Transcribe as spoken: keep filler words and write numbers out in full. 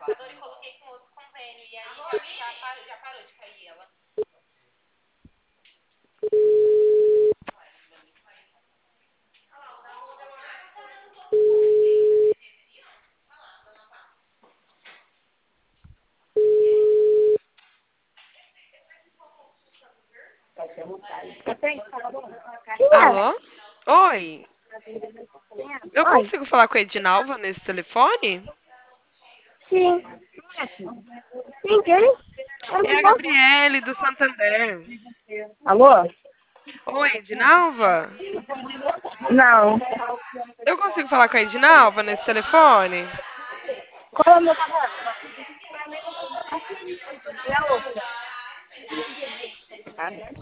Alô? Oi. Eu Oi. consigo falar com a Edinalva nesse telefone? Sim. Ninguém? É a Gabriele do Santander. Alô? Oi, Edinalva? Não. Eu consigo falar com a Edinalva nesse telefone? Qual é o meu trabalho? É a outra.